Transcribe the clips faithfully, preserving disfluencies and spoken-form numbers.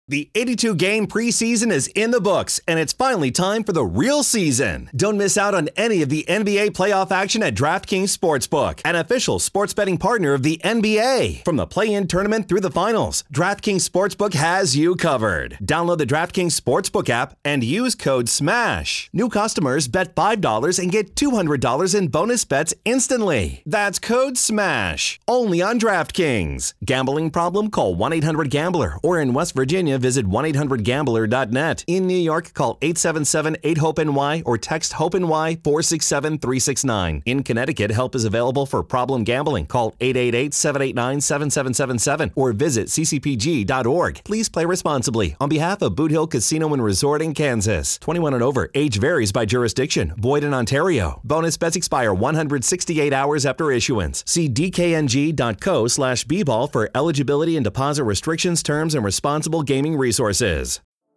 The eighty-two game preseason is in the books, and it's finally time for the real season. Don't miss out on any of the N B A playoff action at DraftKings Sportsbook, an official sports betting partner of the N B A. From the play-in tournament through the finals, DraftKings Sportsbook has you covered. Download the DraftKings Sportsbook app and use code SMASH. New customers bet five dollars and get two hundred dollars in bonus bets instantly. That's code SMASH. Only on DraftKings. Gambling problem? Call one eight hundred gambler, or in West Virginia, visit one eight hundred gambler dot net. In New York, call eight seven seven eight hope N Y or text HOPE-NY four six seven three six nine. In Connecticut, help is available for problem gambling. Call eight eight eight seven eight nine seven seven seven seven or visit c c p g dot org. Please play responsibly. On behalf of Boot Hill Casino and Resort in Kansas. twenty-one and over. Age varies by jurisdiction. Void in Ontario. Bonus bets expire one hundred sixty-eight hours after issuance. See d k n g dot co slash b ball for eligibility and deposit restrictions, terms, and responsible gaming resources.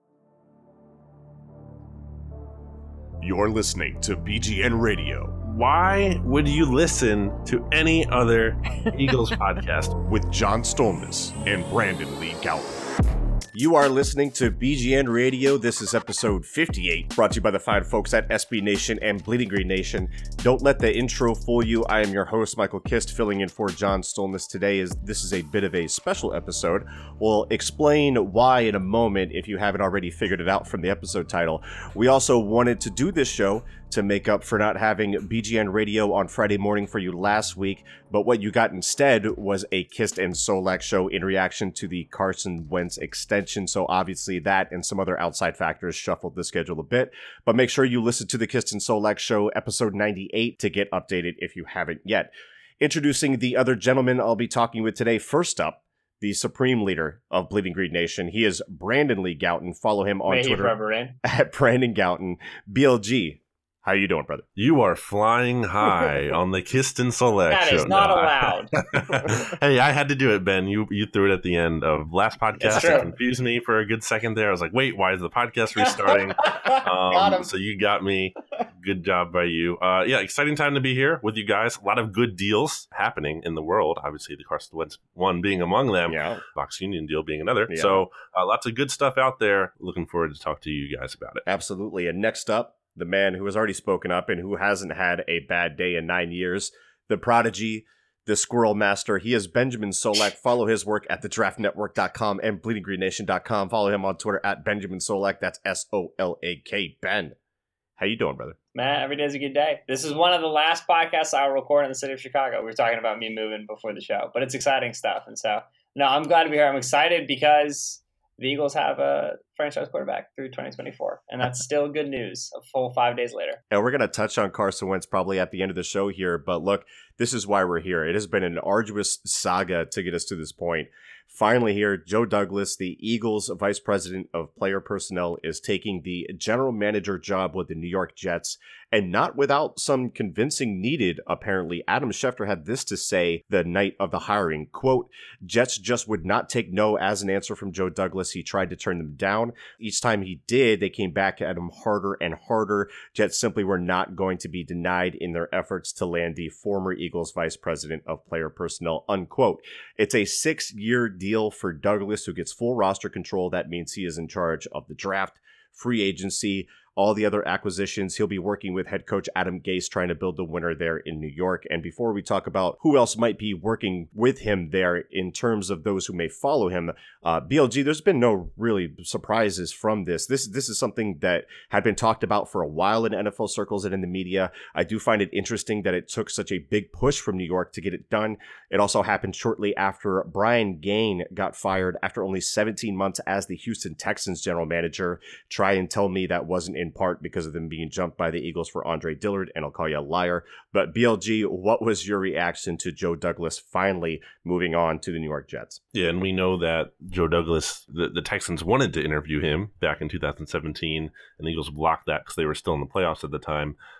You're listening to B G N Radio. Why would you listen to any other Eagles podcast? With John Stolnis and Brandon Lee Gowton. You are listening to B G N Radio. This is episode fifty-eight, brought to you by the fine folks at S B Nation and Bleeding Green Nation. Don't let the intro fool you. I am your host, Michael Kist, filling in for John Stolnis. Today is this is a bit of a special episode. We'll explain why in a moment if you haven't already figured it out from the episode title. We also wanted to do this show to make up for not having B G N Radio on Friday morning for you last week, but what you got instead was a Kist and Solak show in reaction to the Carson Wentz extension. So obviously that and some other outside factors shuffled the schedule a bit, but make sure you listen to the Kist and Solak show episode ninety-eight to get updated if you haven't yet. Introducing the other gentleman I'll be talking with today. First up, the supreme leader of Bleeding Green Nation. He is Brandon Lee Gowton. Follow him on May Twitter at Brandon Gowton. B L G. How you doing, brother? You are flying high on the Kist and Solak That show. is not No, allowed. I, hey, I had to do it, Ben. You you threw it at the end of last podcast. It confused me for a good second there. I was like, wait, why is the podcast restarting? um, so you got me. Good job by you. Uh, yeah, exciting time to be here with you guys. A lot of good deals happening in the world. Obviously, the Carson Wentz one being among them. Yeah. Fox Union deal being another. Yeah. So uh, lots of good stuff out there. Looking forward to talk to you guys about it. Absolutely. And next up, the man who has already spoken up and who hasn't had a bad day in nine years, the prodigy, the squirrel master. He is Benjamin Solak. Follow his work at the draft network dot com and bleeding green nation dot com. Follow him on Twitter at Benjamin Solak. That's S O L A K. Ben, how you doing, brother? Man, every day's a good day. This is one of the last podcasts I'll record in the city of Chicago. We were talking about me moving before the show, but it's exciting stuff. And so, no, I'm glad to be here. I'm excited because the Eagles have a franchise quarterback through twenty twenty-four, and that's still good news a full five days later. And we're going to touch on Carson Wentz probably at the end of the show here, but look, this is why we're here. It has been an arduous saga to get us to this point. Finally here, Joe Douglas, the Eagles vice president of player personnel, is taking the general manager job with the New York Jets, and not without some convincing needed, apparently. Adam Schefter had this to say the night of the hiring, quote, Jets just would not take no as an answer from Joe Douglas. He tried to turn them down. Each time he did, they came back at him harder and harder. Jets simply were not going to be denied in their efforts to land the former Eagles vice president of player personnel, unquote. It's a six-year deal for Douglas, who gets full roster control. That means he is in charge of the draft, free agency, all the other acquisitions. He'll be working with head coach Adam Gase, trying to build the winner there in New York. And before we talk about who else might be working with him there in terms of those who may follow him, uh, B L G, there's been no really surprises from this. This this is something that had been talked about for a while in N F L circles and in the media. I do find it interesting that it took such a big push from New York to get it done. It also happened shortly after Brian Gaine got fired after only seventeen months as the Houston Texans general manager. Try and tell me that wasn't in part because of them being jumped by the Eagles for Andre Dillard, and I'll call you a liar. But B L G, what was your reaction to Joe Douglas finally moving on to the New York Jets? Yeah, and we know that Joe Douglas, the, the Texans wanted to interview him back in two thousand seventeen, and the Eagles blocked that because they were still in the playoffs at the time.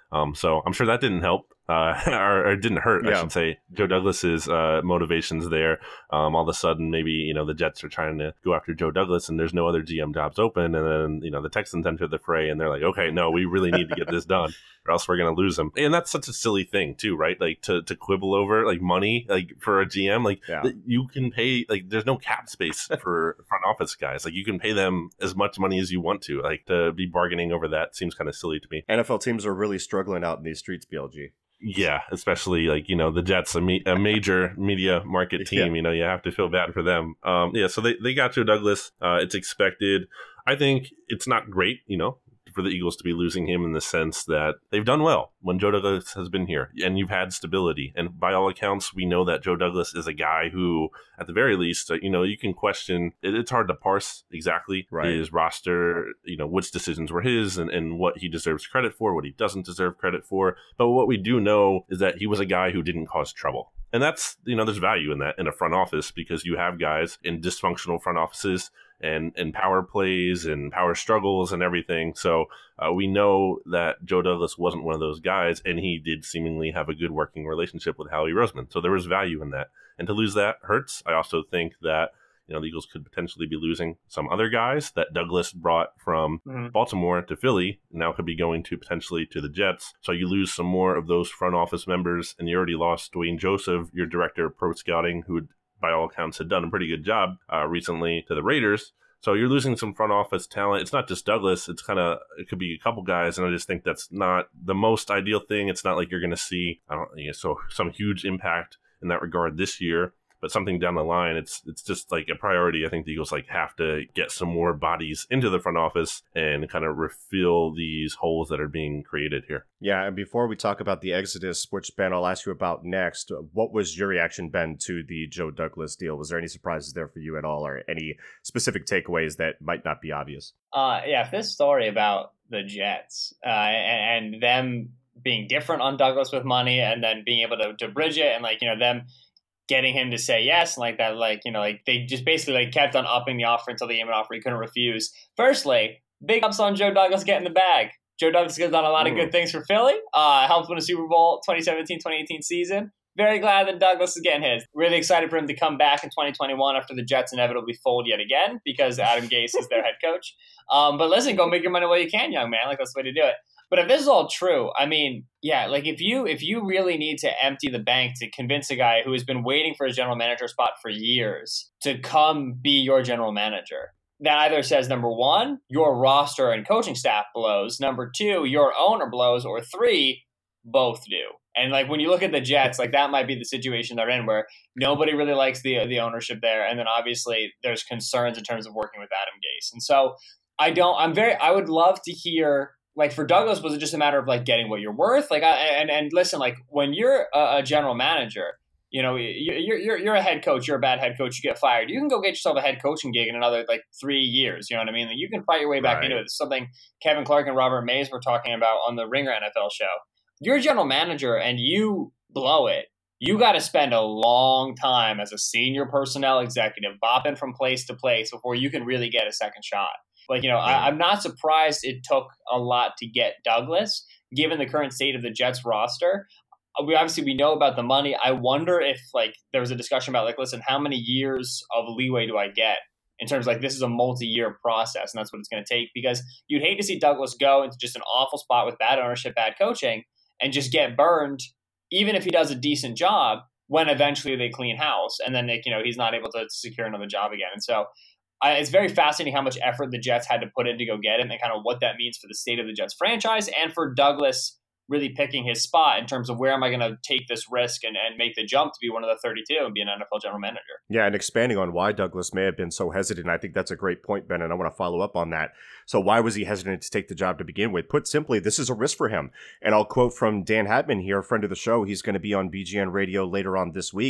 Um, so I'm sure that didn't help. Uh, or, or didn't hurt, Yeah. I should say, Joe Douglas's uh, motivations there. Um, all of a sudden, maybe, you know, the Jets are trying to go after Joe Douglas and there's no other G M jobs open. And then, you know, the Texans enter the fray and they're like, okay, no, we really need to get this done or else we're going to lose him. And that's such a silly thing too, right? Like to, to quibble over like money, like for a G M, like Yeah. you can pay, like there's no cap space for front office guys. Like you can pay them as much money as you want to. Like to be bargaining over that seems kind of silly to me. N F L teams are really struggling out in these streets, B L G. Yeah, especially like, you know, the Jets, a, me- a major media market team, Yeah. you know, you have to feel bad for them. Um, yeah, so they, they got Joe Douglas. Uh, it's expected. I think it's not great, you know, for the Eagles to be losing him in the sense that they've done well when Joe Douglas has been here and you've had stability. And by all accounts, we know that Joe Douglas is a guy who, at the very least, uh, you know, you can question, it, it's hard to parse exactly Right. his roster, you know, which decisions were his and, and what he deserves credit for, what he doesn't deserve credit for. But what we do know is that he was a guy who didn't cause trouble. And that's, you know, there's value in that in a front office because you have guys in dysfunctional front offices and, and power plays and power struggles and everything. So uh, we know that Joe Douglas wasn't one of those guys, and he did seemingly have a good working relationship with Howie Roseman. So there was value in that. And to lose that hurts. I also think that, you know, the Eagles could potentially be losing some other guys that Douglas brought from Mhm. Baltimore to Philly, now could be going to potentially to the Jets. So you lose some more of those front office members, and you already lost Dwayne Joseph, your director of pro scouting, who by all accounts had done a pretty good job uh, recently to the Raiders. So you're losing some front office talent. It's not just Douglas. It's kind of, it could be a couple guys. And I just think that's not the most ideal thing. It's not like you're going to see, I don't you know, so some huge impact in that regard this year. But something down the line, it's it's just like a priority. I think the Eagles like have to get some more bodies into the front office and kind of refill these holes that are being created here. Yeah, and before we talk about the exodus, which, Ben, I'll ask you about next, what was your reaction, Ben, to the Joe Douglas deal? Was there any surprises there for you at all, or any specific takeaways that might not be obvious? Uh, yeah, if this story about the Jets uh, and, and them being different on Douglas with money and then being able to, to bridge it and, like, you know, them getting him to say yes and like that, like, you know, like they just basically like kept on upping the offer until they gave him an offer he couldn't refuse. Firstly, big ups on Joe Douglas getting the bag. Joe Douglas has done a lot of good things for Philly. Uh, helped win a Super Bowl twenty seventeen twenty eighteen season. Very glad that Douglas is getting his. Really excited for him to come back in twenty twenty-one after the Jets inevitably fold yet again because Adam Gase is their head coach. Um, but listen, go make your money while you can, young man. Like, that's the way to do it. But if this is all true, I mean, yeah, like if you if you really need to empty the bank to convince a guy who has been waiting for his general manager spot for years to come be your general manager, that either says, number one, your roster and coaching staff blows, number two, your owner blows, or three, both do. And like when you look at the Jets, like that might be the situation they're in where nobody really likes the the ownership there. And then obviously there's concerns in terms of working with Adam Gase. And so I don't, I'm very, I would love to hear, like for Douglas, was it just a matter of like getting what you're worth? Like, I, and, and listen, like when you're a, a general manager, you know, you're, you're, you're a head coach, you're a bad head coach, you get fired. You can go get yourself a head coaching gig in another like three years. You know what I mean? Like, you can fight your way back Right. into it. It's something Kevin Clark and Robert Mays were talking about on the Ringer N F L show. You're a general manager and you blow it. You got to spend a long time as a senior personnel executive bopping from place to place before you can really get a second shot. Like, you know, I, I'm not surprised it took a lot to get Douglas, given the current state of the Jets roster. We obviously, we know about the money. I wonder if, like, there was a discussion about, like, listen, how many years of leeway do I get in terms of, like, this is a multi-year process, and that's what it's going to take, because you'd hate to see Douglas go into just an awful spot with bad ownership, bad coaching, and just get burned, even if he does a decent job, when eventually they clean house, and then, like, you know, he's not able to secure another job again. And so Uh, it's very fascinating how much effort the Jets had to put in to go get him and kind of what that means for the state of the Jets franchise and for Douglas really picking his spot in terms of where am I going to take this risk and, and make the jump to be one of the thirty-two and be an N F L general manager. Yeah, and expanding on why Douglas may have been so hesitant, I think that's a great point, Ben, and I want to follow up on that. So why was he hesitant to take the job to begin with? Put simply, this is a risk for him. And I'll quote from Dan Hatman here, a friend of the show. He's going to be on B G N Radio later on this week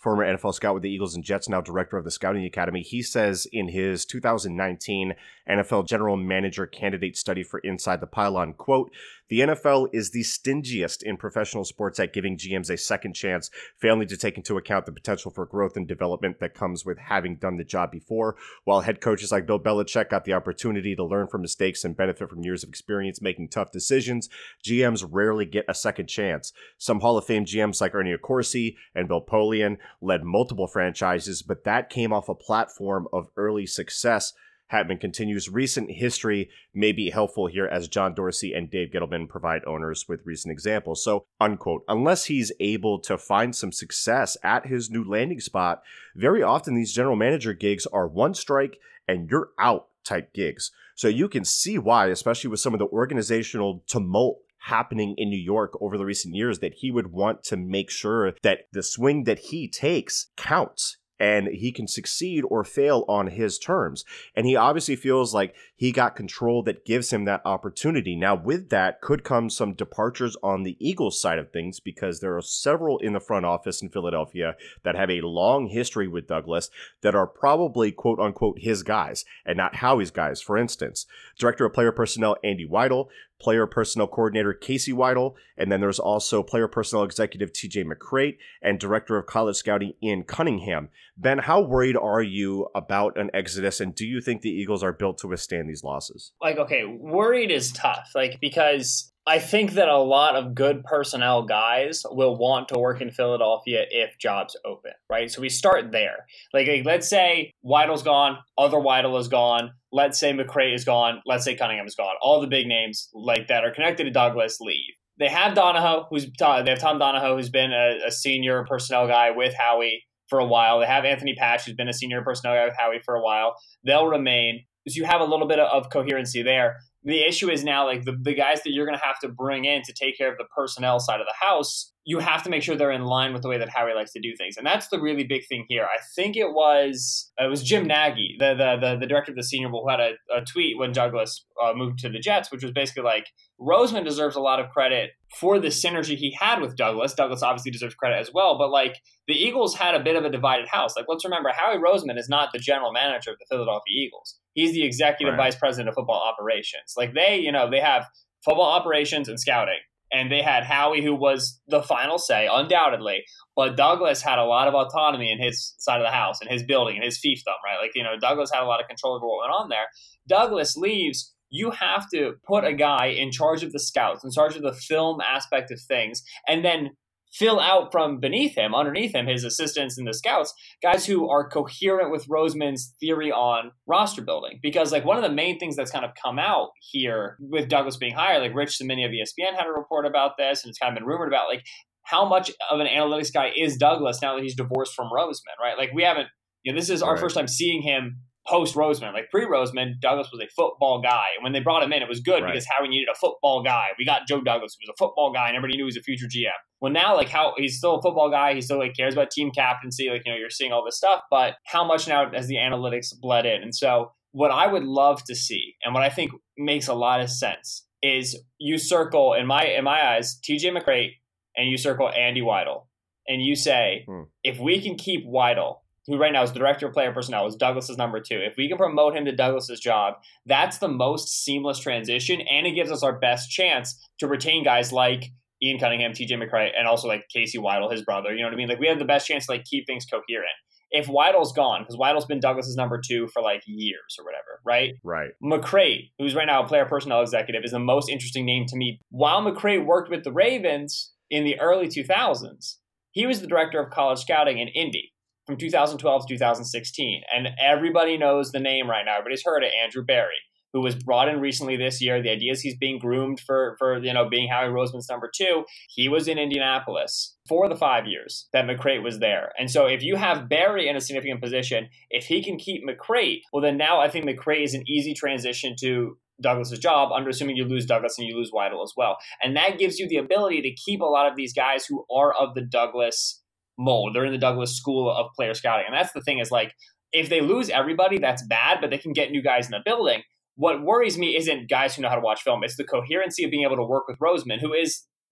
former N F L scout with the Eagles and Jets, now director of the Scouting Academy. He says in his two thousand nineteen N F L General Manager Candidate Study for Inside the Pylon, quote, "The N F L is the stingiest in professional sports at giving G Ms a second chance, failing to take into account the potential for growth and development that comes with having done the job before. While head coaches like Bill Belichick got the opportunity to learn from mistakes and benefit from years of experience making tough decisions, G Ms rarely get a second chance. Some Hall of Fame G Ms like Ernie Accorsi and Bill Polian led multiple franchises, but that came off a platform of early success." Hatman continues, "Recent history may be helpful here as John Dorsey and Dave Gettleman provide owners with recent examples." So, unquote, unless he's able to find some success at his new landing spot, very often these general manager gigs are one strike and you're out type gigs. So you can see why, especially with some of the organizational tumult happening in New York over the recent years, that he would want to make sure that the swing that he takes counts and he can succeed or fail on his terms. And he obviously feels like he got control that gives him that opportunity. Now, with that could come some departures on the Eagles side of things, because there are several in the front office in Philadelphia that have a long history with Douglas that are probably quote unquote his guys and not Howie's guys. For instance, Director of Player Personnel Andy Weidel, Player Personnel Coordinator Casey Weidel, and then there's also Player Personnel Executive T J McCreight and Director of College Scouting Ian Cunningham. Ben, how worried are you about an exodus, and do you think the Eagles are built to withstand these losses? Like, okay, worried is tough, like, because I think that a lot of good personnel guys will want to work in Philadelphia if jobs open, right? So we start there. Like, like let's say Weidel's gone, other Weidel is gone. Let's say McCreight is gone. Let's say Cunningham is gone. All the big names like that are connected to Douglas leave. They have Donahoe, who's they have Tom Donahoe, who's been a, a senior personnel guy with Howie for a while. They have Anthony Patch, who's been a senior personnel guy with Howie for a while. They'll remain. So you have a little bit of coherency there. The issue is now, like, the, the guys that you're going to have to bring in to take care of the personnel side of the house, you have to make sure they're in line with the way that Howie likes to do things. And that's the really big thing here. I think it was it was Jim Nagy, the the the, the director of the Senior Bowl, who had a, a tweet when Douglas uh, moved to the Jets, which was basically like, Roseman deserves a lot of credit for the synergy he had with Douglas. Douglas obviously deserves credit as well, but like, the Eagles had a bit of a divided house. Like, let's remember, Howie Roseman is not the general manager of the Philadelphia Eagles. He's the executive right. vice president of football operations. Like, they, you know, they have football operations and scouting. And they had Howie, who was the final say, undoubtedly. But Douglas had a lot of autonomy in his side of the house, in his building, in his fiefdom, right? Like, you know, Douglas had a lot of control over what went on there. Douglas leaves. You have to put a guy in charge of the scouts, in charge of the film aspect of things, and then fill out from beneath him, underneath him, his assistants and the scouts, guys who are coherent with Roseman's theory on roster building. Because, like, one of the main things that's kind of come out here with Douglas being hired, like Rich Cimini of E S P N had a report about this, and it's kind of been rumored about, like, how much of an analytics guy is Douglas now that he's divorced from Roseman, right? Like, we haven't, you know, this is our right. first time seeing him post-Roseman. Like, pre-Roseman, Douglas was a football guy. And when they brought him in, it was good right. because Howie needed a football guy. We got Joe Douglas, who was a football guy, and everybody knew he was a future G M. Well, now, like, how he's still a football guy. He still, like, cares about team captaincy. Like, you know, you're seeing all this stuff. But how much now has the analytics bled in? And so what I would love to see, and what I think makes a lot of sense, is you circle, in my in my eyes, T J McCreight, and you circle Andy Weidel. And you say, hmm. if we can keep Weidel, who right now is the director of player personnel, is Douglas's number two. If we can promote him to Douglas's job, that's the most seamless transition, and it gives us our best chance to retain guys like Ian Cunningham, T J McCreight, and also like Casey Weidel, his brother. You know what I mean? Like, we have the best chance to like keep things coherent. If Weidel's gone, because Weidel's been Douglas's number two for like years or whatever, right? Right. McCreight, who's right now a player personnel executive, is the most interesting name to me. While McCreight worked with the Ravens in the early two thousands, he was the director of college scouting in Indy from two thousand twelve to two thousand sixteen. And everybody knows the name right now. Everybody's heard it, Andrew Berry, who was brought in recently this year. The idea is he's being groomed for, for you know, being Howie Roseman's number two. He was in Indianapolis for the five years that McCreight was there. And so if you have Berry in a significant position, if he can keep McCreight, well, then now I think McCreight is an easy transition to Douglas's job, under assuming you lose Douglas and you lose Weidel as well. And that gives you the ability to keep a lot of these guys who are of the Douglas mold. They're in the Douglas school of player scouting. And that's the thing, is like, if they lose everybody, that's bad, but they can get new guys in the building. What worries me isn't guys who know how to watch film. It's the coherency of being able to work with Roseman, who is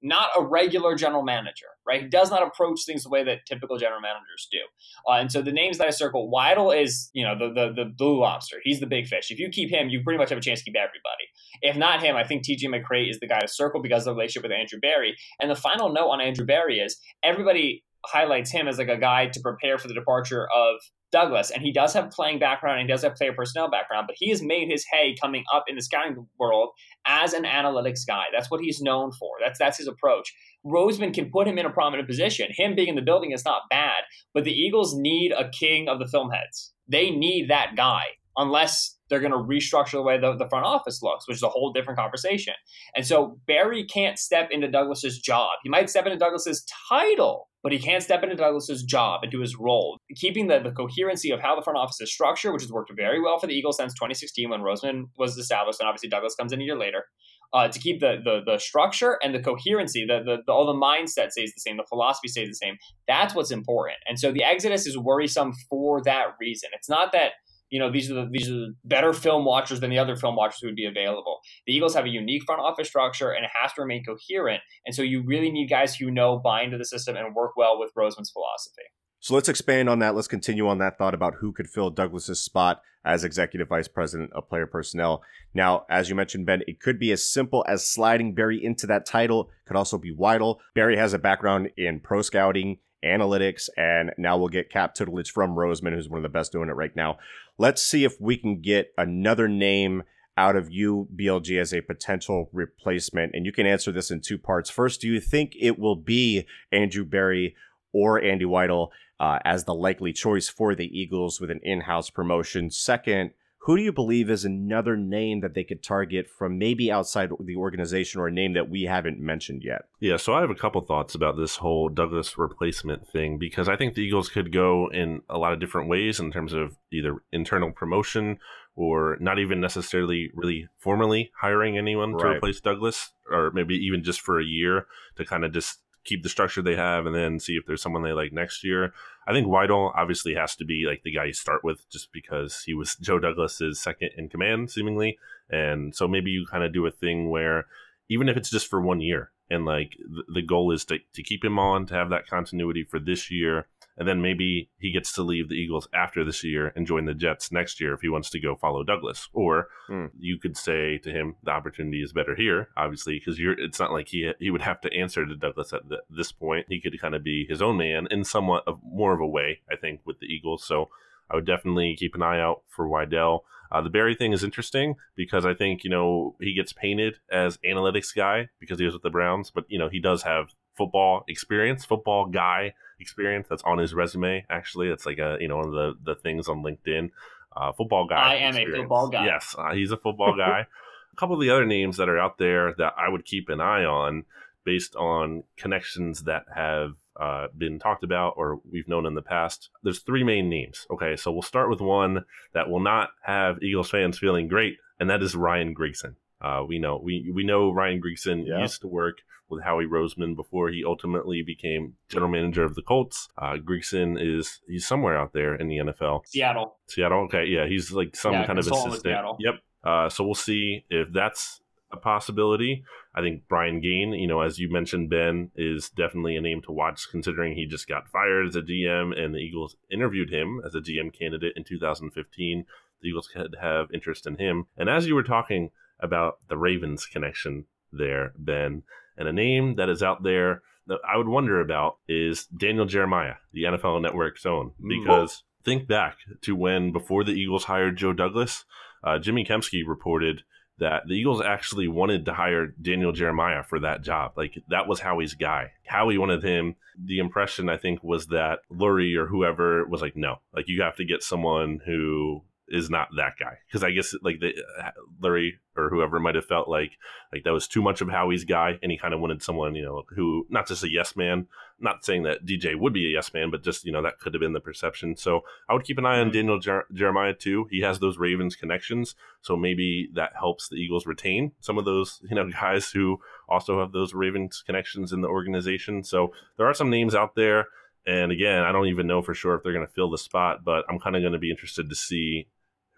not a regular general manager, right? He does not approach things the way that typical general managers do. Uh, and so the names that I circle, Weidl is, you know, the, the the blue lobster. He's the big fish. If you keep him, you pretty much have a chance to keep everybody. If not him, I think T J McCray is the guy to circle because of the relationship with Andrew Berry. And the final note on Andrew Berry is everybody highlights him as like a guy to prepare for the departure of Douglas, and he does have playing background and he does have player personnel background, but he has made his hay coming up in the scouting world as an analytics guy. That's what he's known for. That's that's his approach. Roseman can put him in a prominent position. Him being in the building is not bad, but the Eagles need a king of the film heads. They need that guy, unless they're going to restructure the way the, the front office looks, which is a whole different conversation. And so Berry can't step into Douglas's job. He might step into Douglas's title, but he can't step into Douglas's job, into his role. Keeping the, the coherency of how the front office is structured, which has worked very well for the Eagles since twenty sixteen when Roseman was established, and obviously Douglas comes in a year later. Uh, to keep the, the the structure and the coherency, the, the, the all the mindset stays the same, the philosophy stays the same. That's what's important. And so the exodus is worrisome for that reason. It's not that, you know, these are the, these are the better film watchers than the other film watchers who would be available. The Eagles have a unique front office structure, and it has to remain coherent. And so you really need guys who know, buy into the system, and work well with Roseman's philosophy. So let's expand on that. Let's continue on that thought about who could fill Douglas's spot as executive vice president of player personnel. Now, as you mentioned, Ben, it could be as simple as sliding Berry into that title. Could also be Weidl. Berry has a background in pro scouting, analytics, and now we'll get cap tutelage from Roseman, who's one of the best doing it right now. Let's see if we can get another name out of you, B L G, as a potential replacement. And you can answer this in two parts. First, do you think it will be Andrew Berry or Andy Weidl uh, as the likely choice for the Eagles with an in-house promotion? Second, who do you believe is another name that they could target from maybe outside the organization, or a name that we haven't mentioned yet? Yeah, so I have a couple thoughts about this whole Douglas replacement thing, because I think the Eagles could go in a lot of different ways in terms of either internal promotion or not even necessarily really formally hiring anyone to Right. replace Douglas, or maybe even just for a year to kind of just keep the structure they have and then see if there's someone they like next year. I think Weidl obviously has to be like the guy you start with, just because he was Joe Douglas's second in command, seemingly. And so maybe you kind of do a thing where even if it's just for one year, and like the, the goal is to, to keep him on, to have that continuity for this year, and then maybe he gets to leave the Eagles after this year and join the Jets next year if he wants to go follow Douglas. Or Hmm. you could say to him, the opportunity is better here, obviously, because you're. It's not like he he would have to answer to Douglas at the, this point. He could kind of be his own man in somewhat of more of a way, I think, with the Eagles. So I would definitely keep an eye out for Weidl. Uh, the Berry thing is interesting because I think, you know, he gets painted as analytics guy because he was with the Browns, but, you know, he does have football experience, football guy experience. That's on his resume, actually. That's like a, you know, one of the, the things on LinkedIn. Uh, football guy. I am experience. a football guy. Yes, uh, he's a football guy. A couple of the other names that are out there that I would keep an eye on based on connections that have uh, been talked about or we've known in the past. There's three main names. Okay, so we'll start with one that will not have Eagles fans feeling great, and that is Ryan Grigson. Uh, we know we we know Ryan Grigson Yeah. used to work with Howie Roseman before he ultimately became general manager of the Colts. Uh, Grigson is he's somewhere out there in the N F L. Seattle. Seattle. Okay, yeah, he's like some Yeah, kind of consultant with assistant. Seattle. Yep. Uh, so we'll see if that's a possibility. I think Brian Gain, you know, as you mentioned, Ben, is definitely a name to watch, considering he just got fired as a G M and the Eagles interviewed him as a G M candidate in two thousand fifteen. The Eagles could have interest in him. And as you were talking about the Ravens connection there, Ben, and a name that is out there that I would wonder about is Daniel Jeremiah, the N F L Network's own, because think back to when, before the Eagles hired Joe Douglas, uh, Jimmy Kempski reported that the Eagles actually wanted to hire Daniel Jeremiah for that job. Like, that was Howie's guy. Howie wanted him. The impression, I think, was that Lurie or whoever was like, no, like, you have to get someone who is not that guy. Because I guess like the Lurie or whoever might have felt like like that was too much of Howie's guy, and he kind of wanted someone, you know, who, not just a yes man, not saying that D J would be a yes man, but just, you know, that could have been the perception. So I would keep an eye on Daniel Jer- Jeremiah too. He has those Ravens connections, so maybe that helps the Eagles retain some of those, you know, guys who also have those Ravens connections in the organization. So there are some names out there, and again, I don't even know for sure if they're going to fill the spot, but I'm kind of going to be interested to see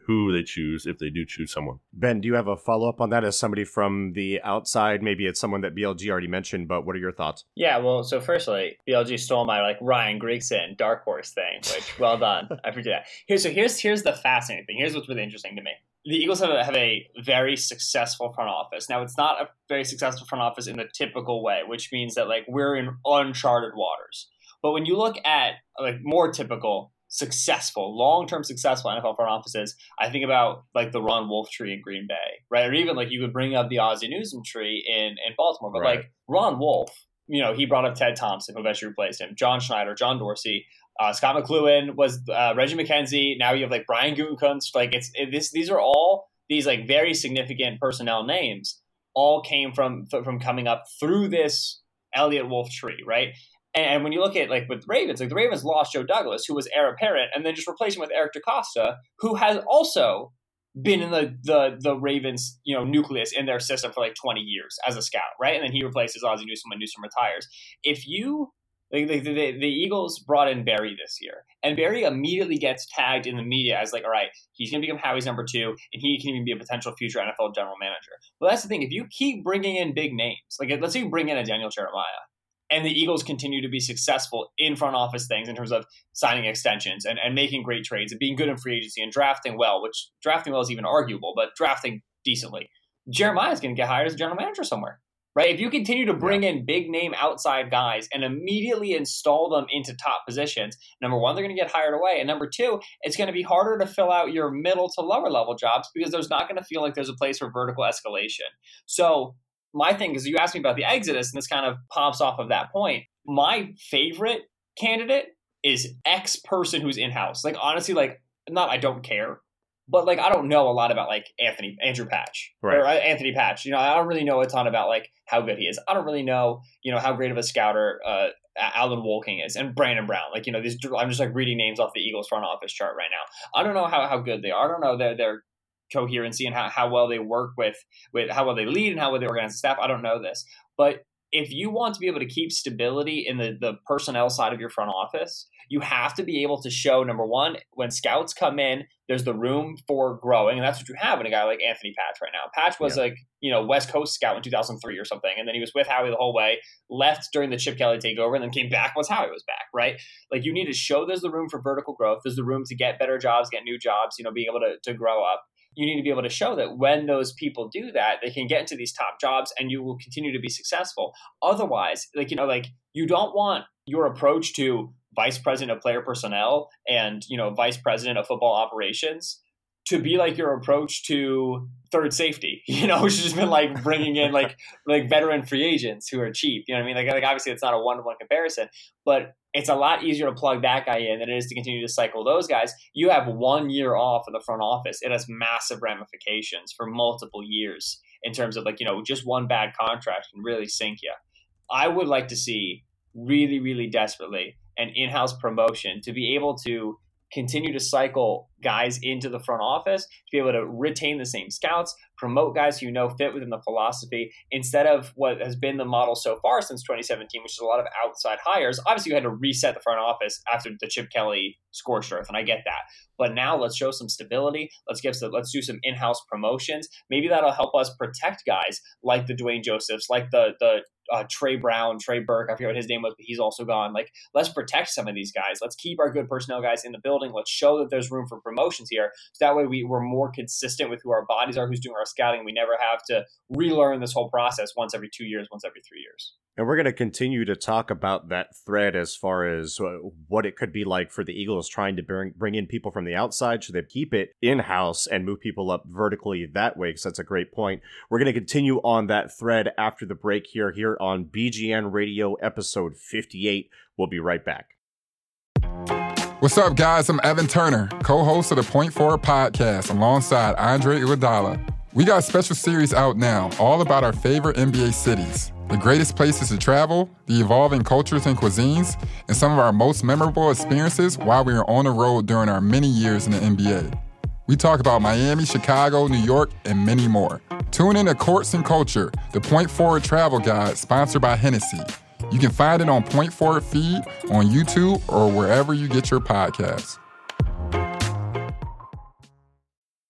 who they choose if they do choose someone. Ben, do you have a follow-up on that as somebody from the outside? Maybe it's someone that B L G already mentioned, but what are your thoughts? Yeah, well, so firstly, B L G stole my like Ryan Grigson dark horse thing, which well done. I forget that. Here, so here's here's the fascinating thing. Here's what's really interesting to me. The Eagles have a, have a very successful front office. Now, it's not a very successful front office in the typical way, which means that like we're in uncharted waters. But when you look at like more typical, successful, long-term successful N F L front offices, I think about like the Ron Wolf tree in Green Bay, right? Or even like you could bring up the Ozzie Newsome tree in, in Baltimore. But right. like Ron Wolf, you know, he brought up Ted Thompson, who eventually replaced him, John Schneider, John Dorsey, uh, Scott McCloughan was uh, Reggie McKenzie. Now you have like Brian Gutekunst. Like it's it, this. These are all these like very significant personnel names. All came from from coming up through this Elliott Wolf tree, right? And when you look at like with the Ravens, like the Ravens lost Joe Douglas, who was heir apparent, and then just replaced him with Eric DeCosta, who has also been in the the the Ravens, you know, nucleus in their system for like twenty years as a scout, right? And then he replaces Ozzie Newsome when Newsome retires. If you like the, the, the Eagles brought in Barry this year, and Barry immediately gets tagged in the media as like, all right, he's going to become Howie's number two, and he can even be a potential future N F L general manager. Well, that's the thing. If you keep bringing in big names, like let's say you bring in a Daniel Jeremiah, and the Eagles continue to be successful in front office things in terms of signing extensions and, and making great trades and being good in free agency and drafting well, which drafting well is even arguable, but drafting decently. Jeremiah is going to get hired as a general manager somewhere, right? If you continue to bring yeah. in big name outside guys and immediately install them into top positions, number one, they're going to get hired away. And number two, it's going to be harder to fill out your middle to lower level jobs because there's not going to feel like there's a place for vertical escalation. So my thing is, you asked me about the exodus, and this kind of pops off of that point. My favorite candidate is X person who's in-house. Like, honestly, like, not I don't care, but, like, I don't know a lot about, like, Anthony, Andrew Patch. Right. Or Anthony Patch. You know, I don't really know a ton about, like, how good he is. I don't really know, you know, how great of a scouter uh, Alan Wolking is, and Brandon Brown. Like, you know, these I'm just, like, reading names off the Eagles front office chart right now. I don't know how, how good they are. I don't know their their coherency and how, how well they work with, with how well they lead and how well they organize the staff. I don't know this. But if you want to be able to keep stability in the, the personnel side of your front office, you have to be able to show, number one, when scouts come in, there's the room for growing. And that's what you have in a guy like Anthony Patch right now. Patch was yeah. like, you know, West Coast scout in two thousand three or something. And then he was with Howie the whole way, left during the Chip Kelly takeover, and then came back once Howie was back, right? Like, you need to show there's the room for vertical growth. There's the room to get better jobs, get new jobs, you know, being able to, to grow up. You need to be able to show that when those people do that, they can get into these top jobs and you will continue to be successful. Otherwise, like, you know, like you don't want your approach to vice president of player personnel and, you know, vice president of football operations to be like your approach to third safety, you know, which has just been like bringing in like, like veteran free agents who are cheap. You know what I mean? Like, like obviously it's not a one-to-one comparison, but it's a lot easier to plug that guy in than it is to continue to cycle those guys. You have one year off in the front office. It has massive ramifications for multiple years in terms of like, you know, just one bad contract can really sink you. I would like to see really, really desperately an in-house promotion to be able to continue to cycle guys into the front office, to be able to retain the same scouts, promote guys who you know fit within the philosophy, instead of what has been the model so far since twenty seventeen, which is a lot of outside hires. Obviously, you had to reset the front office after the Chip Kelly scorched earth, and I get that. But now let's show some stability. Let's give some, let's do some in-house promotions. Maybe that'll help us protect guys like the Dwayne Josephs, like the the uh, Trey Brown, Trey Burke. I forget what his name was, but he's also gone. Like, let's protect some of these guys. Let's keep our good personnel guys in the building. Let's show that there's room for promotions here. So that way we, we're more consistent with who our bodies are, who's doing our scouting. We never have to relearn this whole process once every two years, once every three years. And we're going to continue to talk about that thread as far as uh, what it could be like for the Eagles trying to bring, bring in people from the outside so they keep it in-house and move people up vertically that way, because that's a great point. We're going to continue on that thread after the break here, here on B G N Radio episode fifty-eight. We'll be right back. What's up, guys? I'm Evan Turner, co-host of the Point Forward podcast alongside Andre Iguodala. We got a special series out now, all about our favorite N B A cities, the greatest places to travel, the evolving cultures and cuisines, and some of our most memorable experiences while we were on the road during our many years in the N B A. We talk about Miami, Chicago, New York, and many more. Tune in to Courts and Culture, the Point Forward travel guide sponsored by Hennessy. You can find it on Point Forward feed, on YouTube, or wherever you get your podcasts.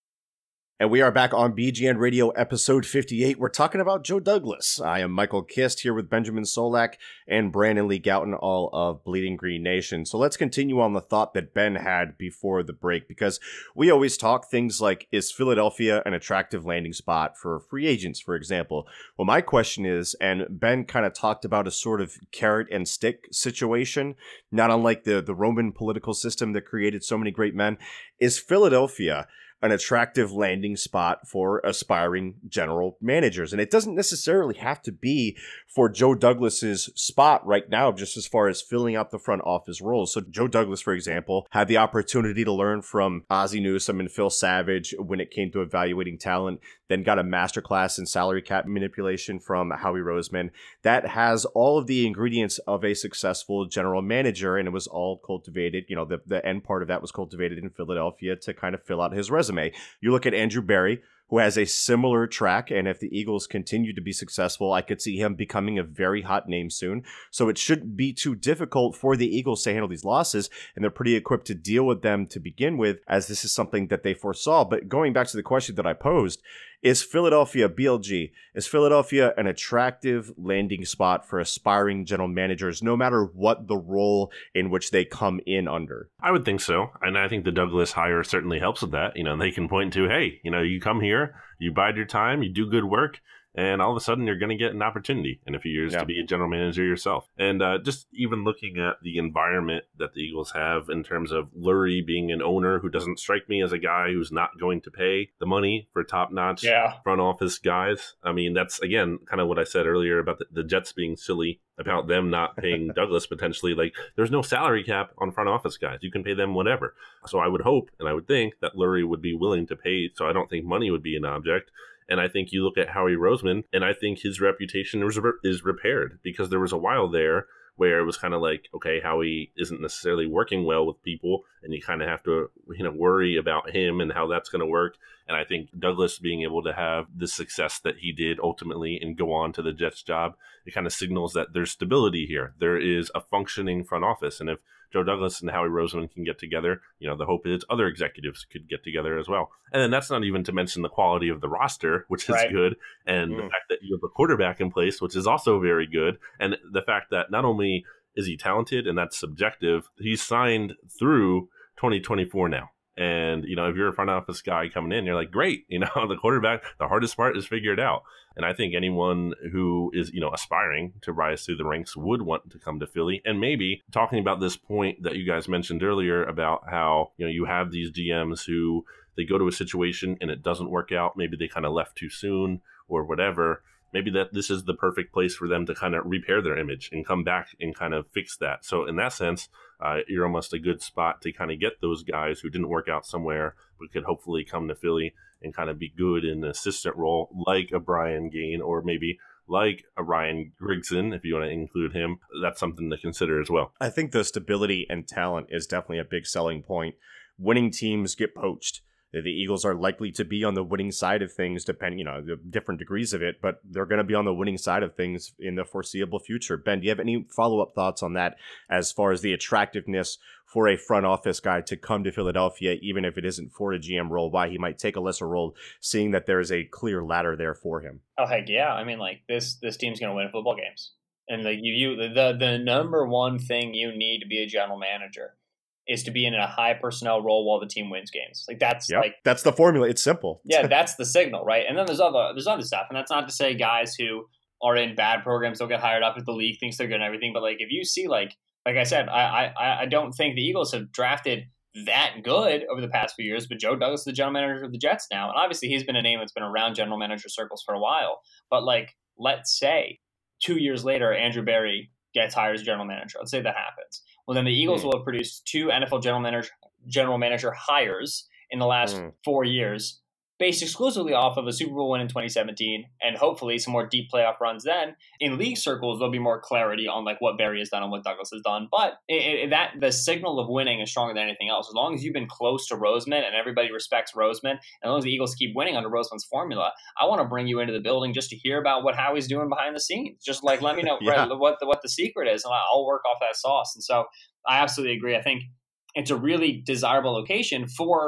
And we are back on B G N Radio episode fifty-eight. We're talking about Joe Douglas. I am Michael Kist here with Benjamin Solak and Brandon Lee Gouton, all of Bleeding Green Nation. So let's continue on the thought that Ben had before the break, because we always talk things like, is Philadelphia an attractive landing spot for free agents, for example? Well, my question is, and Ben kind of talked about a sort of carrot and stick situation, not unlike the, the Roman political system that created so many great men. Is Philadelphia an attractive landing spot for aspiring general managers? And it doesn't necessarily have to be for Joe Douglas's spot right now, just as far as filling out the front office roles. So Joe Douglas, for example, had the opportunity to learn from Ozzie Newsome and Phil Savage when it came to evaluating talent, then got a masterclass in salary cap manipulation from Howie Roseman. That has all of the ingredients of a successful general manager, and it was all cultivated, you know, the, the end part of that was cultivated in Philadelphia to kind of fill out his resume. You look at Andrew Berry, who has a similar track, and if the Eagles continue to be successful, I could see him becoming a very hot name soon. So it shouldn't be too difficult for the Eagles to handle these losses, and they're pretty equipped to deal with them to begin with, as this is something that they foresaw. But going back to the question that I posed, is Philadelphia, B L G, is Philadelphia an attractive landing spot for aspiring general managers, no matter what the role in which they come in under? I would think so. And I think the Douglas hire certainly helps with that. You know, they can point to, hey, you know, you come here, you bide your time, you do good work, and all of a sudden you're going to get an opportunity in a few years yeah. to be a general manager yourself. And uh, just even looking at the environment that the Eagles have in terms of Lurie being an owner who doesn't strike me as a guy who's not going to pay the money for top-notch yeah. front office guys. I mean, that's, again, kind of what I said earlier about the, the Jets being silly about them not paying Douglas potentially. Like, there's no salary cap on front office guys. You can pay them whatever. So I would hope and I would think that Lurie would be willing to pay. So I don't think money would be an object. And I think you look at Howie Roseman, and I think his reputation is, is repaired, because there was a while there where it was kind of like, okay, Howie isn't necessarily working well with people, and you kind of have to, you know, worry about him and how that's going to work. And I think Douglas being able to have the success that he did ultimately and go on to the Jets job, it kind of signals that there's stability here. There is a functioning front office. And if Joe Douglas and Howie Roseman can get together, you know, the hope is other executives could get together as well. And then that's not even to mention the quality of the roster, which is right. good. And mm. the fact that you have a quarterback in place, which is also very good. And the fact that not only is he talented, and that's subjective, he's signed through twenty twenty-four now. And, you know, if you're a front office guy coming in, you're like, great, you know, the quarterback, the hardest part is figured out. And I think anyone who is, you know, aspiring to rise through the ranks would want to come to Philly. And maybe talking about this point that you guys mentioned earlier about how, you know, you have these G Ms who they go to a situation and it doesn't work out. Maybe they kind of left too soon or whatever. Maybe that this is the perfect place for them to kind of repair their image and come back and kind of fix that. So in that sense, uh, you're almost a good spot to kind of get those guys who didn't work out somewhere, but could hopefully come to Philly and kind of be good in an assistant role, like a Brian Gain or maybe like a Ryan Grigson, if you want to include him. That's something to consider as well. I think the stability and talent is definitely a big selling point. Winning teams get poached. The Eagles are likely to be on the winning side of things, depending, you know, the different degrees of it, but they're going to be on the winning side of things in the foreseeable future. Ben, do you have any follow-up thoughts on that as far as the attractiveness for a front office guy to come to Philadelphia, even if it isn't for a G M role, why he might take a lesser role, seeing that there is a clear ladder there for him? Oh, heck yeah. I mean, like, this this team's going to win football games. And like you, you the, the number one thing you need to be a general manager is to be in a high personnel role while the team wins games. Like that's yep. like that's the formula. It's simple. Yeah, that's the signal, right? And then there's other there's other stuff, and that's not to say guys who are in bad programs don't get hired up if the league thinks they're good and everything. But like if you see like like I said, I I I don't think the Eagles have drafted that good over the past few years, but Joe Douglas is the general manager of the Jets now, and obviously he's been a name that's been around general manager circles for a while. But like let's say two years later, Andrew Berry gets hired as general manager. Let's say that happens. Well, then the Eagles mm. will have produced two N F L general manager general manager hires in the last mm. four years, based exclusively off of a Super Bowl win in twenty seventeen, and hopefully some more deep playoff runs then. In league circles, there'll be more clarity on like what Berry has done and what Douglas has done. But it, it, that the signal of winning is stronger than anything else. As long as you've been close to Roseman and everybody respects Roseman, and as long as the Eagles keep winning under Roseman's formula, I want to bring you into the building just to hear about what Howie's doing behind the scenes. Just like let me know yeah. right, what the, what the secret is, and I'll work off that sauce. And so I absolutely agree. I think it's a really desirable location for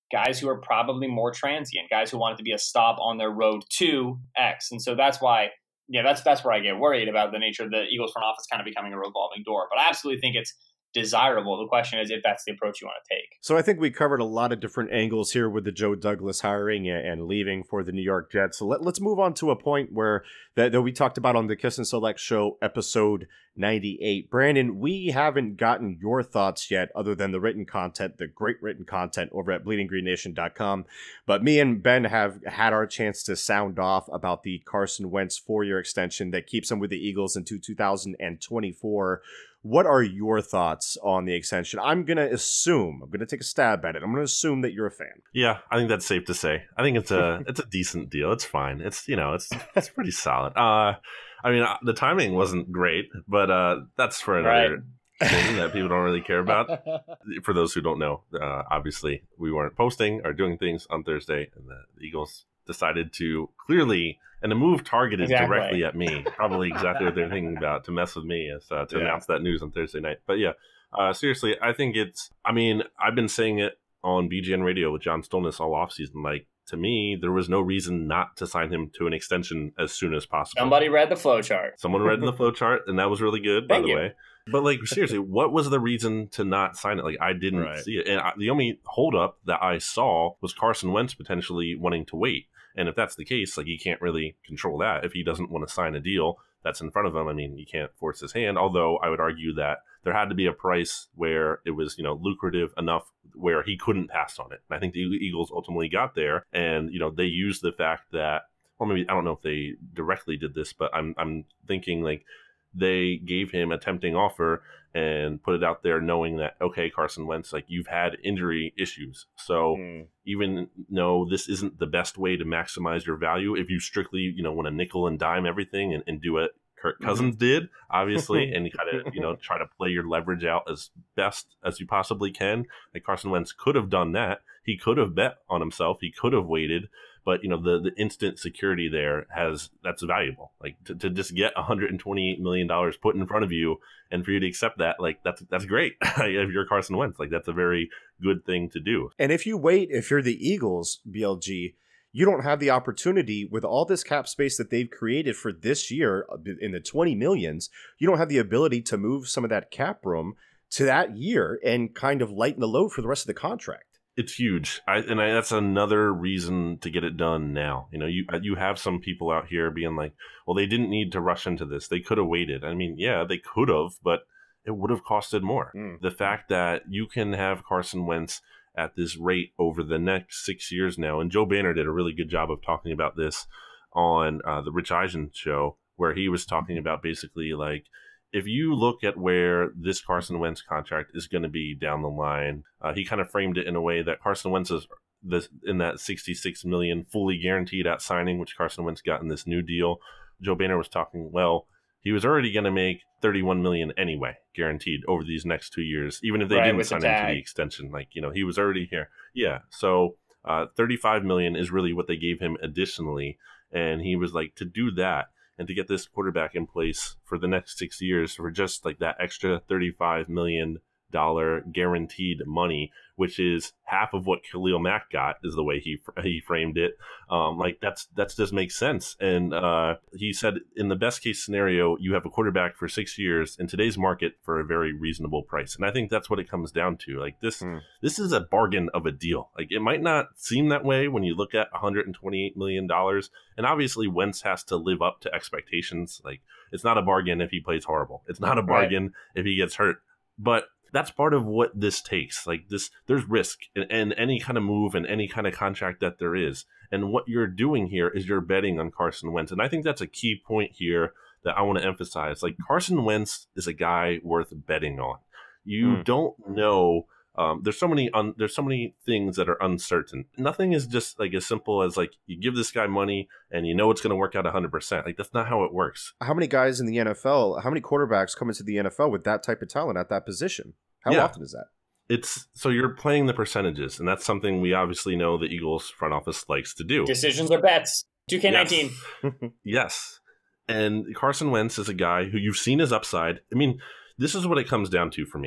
guys who are probably more transient, guys who want it to be a stop on their road to X. And so that's why, yeah, that's that's where I get worried about the nature of the Eagles front office kind of becoming a revolving door. But I absolutely think it's desirable. The question is if that's the approach you want to take. So I think we covered a lot of different angles here with the Joe Douglas hiring and leaving for the New York Jets. So let, let's move on to a point where that, that we talked about on the Kiss and Select show, episode ninety-eight. Brandon, we haven't gotten your thoughts yet other than the written content, the great written content over at bleeding green nation dot com. But me and Ben have had our chance to sound off about the Carson Wentz four-year extension that keeps him with the Eagles into two thousand twenty-four. What are your thoughts on the extension? I'm going to assume, I'm going to take a stab at it. I'm going to assume that you're a fan. Yeah, I think that's safe to say. I think it's a it's a decent deal. It's fine. It's, you know, it's it's pretty solid. Uh, I mean, the timing wasn't great, but uh, that's for another right. thing that people don't really care about. For those who don't know, uh, obviously we weren't posting or doing things on Thursday, and the, the Eagles decided to clearly, and the move targeted exactly. directly at me, probably exactly what they're thinking about, to mess with me as uh, to yeah. announce that news on Thursday night. But yeah, uh, seriously, I think it's, I mean, I've been saying it on B G N Radio with John Stolnis all offseason. Like, to me, there was no reason not to sign him to an extension as soon as possible. Somebody read the flow chart. Someone read the flow chart, and that was really good, by Thank the you. way. But, like, seriously, what was the reason to not sign it? Like, I didn't right. see it. And I, the only holdup that I saw was Carson Wentz potentially wanting to wait. And if that's the case, like, he can't really control that. If he doesn't want to sign a deal that's in front of him, I mean, you can't force his hand. Although I would argue that there had to be a price where it was, you know, lucrative enough where he couldn't pass on it. And I think the Eagles ultimately got there. And, you know, they used the fact that, well, maybe I don't know if they directly did this, but I'm I'm thinking like they gave him a tempting offer and put it out there knowing that, okay, Carson Wentz, like, you've had injury issues. So mm. even though this isn't the best way to maximize your value, if you strictly, you know, want to nickel and dime everything and, and do what Kirk Cousins mm-hmm. did, obviously, and you kind of, you know, try to play your leverage out as best as you possibly can. Like, Carson Wentz could have done that. He could have bet on himself. He could have waited. But, you know, the, the instant security there has, that's valuable. Like, to, to just get one hundred twenty-eight million dollars put in front of you and for you to accept that, like, that's that's great. If you're Carson Wentz, like, that's a very good thing to do. And if you wait, if you're the Eagles, B L G, you don't have the opportunity with all this cap space that they've created for this year in the twenty millions, you don't have the ability to move some of that cap room to that year and kind of lighten the load for the rest of the contract. It's huge, I, and I, that's another reason to get it done now. You know, you you have some people out here being like, well, they didn't need to rush into this. They could have waited. I mean, yeah, they could have, but it would have costed more. Mm. The fact that you can have Carson Wentz at this rate over the next six years now, and Joe Banner did a really good job of talking about this on uh, the Rich Eisen show, where he was talking about basically like, if you look at where this Carson Wentz contract is going to be down the line, uh, he kind of framed it in a way that Carson Wentz is this, in that sixty-six million dollars fully guaranteed at signing, which Carson Wentz got in this new deal. Joe Banner was talking, well, he was already going to make thirty-one million dollars anyway, guaranteed over these next two years, even if they right, didn't sign him to the extension. Like, you know, he was already here. Yeah. So uh, thirty-five million dollars is really what they gave him additionally. And he was like, to do that, and to get this quarterback in place for the next six years for just like that extra thirty-five million dollars guaranteed money, which is half of what Khalil Mack got, is the way he he framed it. Um, like that's that's just makes sense. And uh, he said, in the best case scenario, you have a quarterback for six years in today's market for a very reasonable price. And I think that's what it comes down to. Like this, mm. this is a bargain of a deal. Like it might not seem that way when you look at one hundred twenty-eight million dollars. And obviously Wentz has to live up to expectations. Like it's not a bargain if he plays horrible. It's not a bargain right. if he gets hurt. But that's part of what this takes. Like this, there's risk in, in any kind of move and any kind of contract that there is. And what you're doing here is you're betting on Carson Wentz. And I think that's a key point here that I want to emphasize. Like Carson Wentz is a guy worth betting on. You mm. don't know. Um, there's so many un, there's so many things that are uncertain. Nothing is just like as simple as like you give this guy money and you know it's going to work out one hundred percent. Like that's not how it works. How many guys in the N F L, how many quarterbacks come into the N F L with that type of talent at that position? How yeah. often is that? It's so you're playing the percentages, and that's something we obviously know the Eagles front office likes to do. Decisions are bets. two K nineteen. Yes. yes. And Carson Wentz is a guy who you've seen his upside. I mean, this is what it comes down to for me.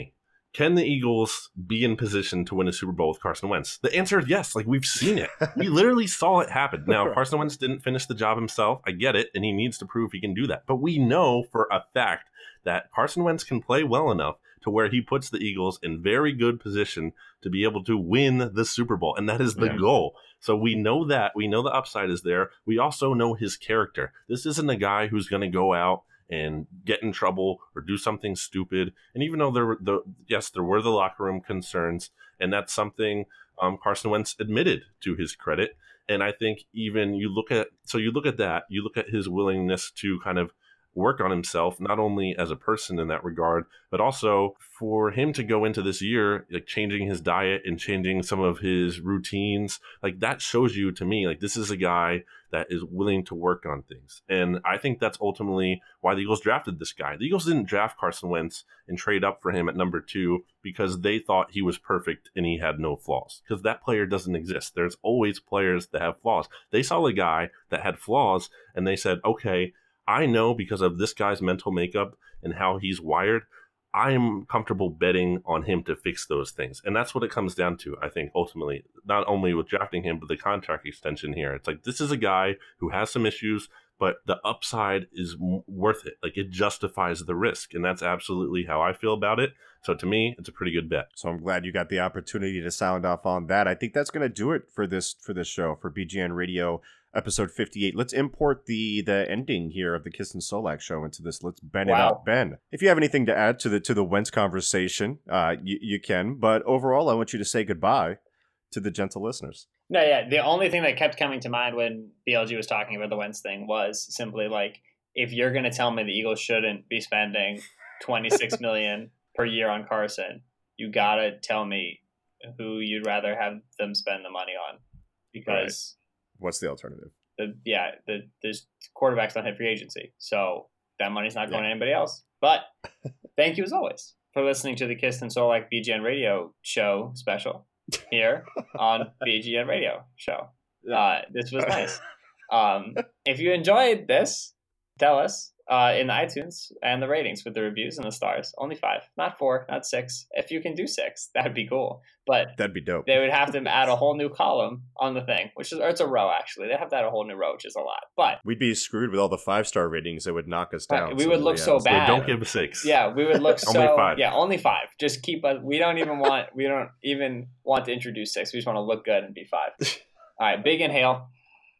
can the Eagles be in position to win a Super Bowl with Carson Wentz? The answer is yes. Like, we've seen it. We literally saw it happen. Now, Carson Wentz didn't finish the job himself. I get it, and he needs to prove he can do that. But we know for a fact that Carson Wentz can play well enough to where he puts the Eagles in very good position to be able to win the Super Bowl. And that is the yeah. goal. So we know that. We know the upside is there. We also know his character. This isn't a guy who's going to go out and get in trouble or do something stupid. And even though there were the yes, there were the locker room concerns, and that's something um, Carson Wentz admitted to his credit. And I think even you look at so you look at that, you look at his willingness to kind of work on himself, not only as a person in that regard, but also for him to go into this year, like changing his diet and changing some of his routines. Like, that shows you to me, like, this is a guy that is willing to work on things. And I think that's ultimately why the Eagles drafted this guy. The Eagles didn't draft Carson Wentz and trade up for him at number two because they thought he was perfect and he had no flaws. Because that player doesn't exist. There's always players that have flaws. They saw a guy that had flaws and they said, okay, I know because of this guy's mental makeup and how he's wired, I'm comfortable betting on him to fix those things. And that's what it comes down to, I think, ultimately, not only with drafting him, but the contract extension here. It's like, this is a guy who has some issues, but the upside is m- worth it. Like, it justifies the risk. And that's absolutely how I feel about it. So to me, it's a pretty good bet. So I'm glad you got the opportunity to sound off on that. I think that's going to do it for this for this show, for B G N Radio episode fifty-eight. Let's import the the ending here of the Kist and Solak show into this. Let's Ben wow. it up. Ben, if you have anything to add to the to the Wentz conversation, uh, you, you can. But overall, I want you to say goodbye to the gentle listeners. No, yeah. The only thing that kept coming to mind when B L G was talking about the Wentz thing was simply like, if you're going to tell me the Eagles shouldn't be spending twenty-six million dollars per year on Carson, you got to tell me who you'd rather have them spend the money on. Because... Right. What's the alternative? The, yeah, the, there's quarterbacks don't hit free agency, so that money's not going yeah. to anybody else. But thank you as always for listening to the Kist and Solak B G N Radio show special here on B G N Radio show. Uh, this was nice. Um, if you enjoyed this, tell us uh, in the iTunes and the ratings with the reviews and the stars. Only five, not four, not six. If you can do six, that'd be cool. But that'd be dope. They would have to add a whole new column on the thing, which is, or it's a row actually. They have to add a whole new row, which is a lot. But we'd be screwed with all the five star ratings. It would knock us down. We would look so else. bad. So don't give a six. Yeah, we would look so. Only five. Yeah, only five. Just keep us. We don't even want. We don't even want to introduce six. We just want to look good and be five. All right, big inhale.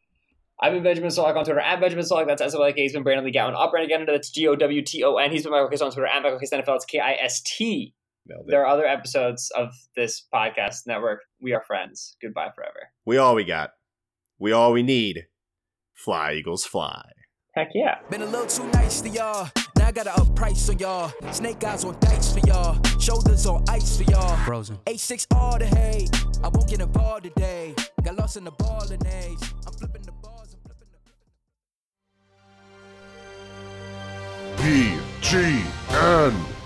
I've been Benjamin Solak on Twitter, at Benjamin Solak, that's S O L K. He's been Brandon Lee Gowan, up Brandon Gannon, that's G O W T O N. He's been Michael Kist on Twitter, at Michael Kist N F L, it's K I S T. There are other episodes of this podcast network. We are friends. Goodbye forever. We all we got. We all we need. Fly, Eagles, fly. Heck yeah. Been a little too nice to y'all. Now I got to up price on y'all. Snake eyes on dice for y'all. Shoulders on ice for y'all. Frozen. eight six all the hate. I won't get involved today. Got lost in the ball and age. I'm flipping the bars. B G N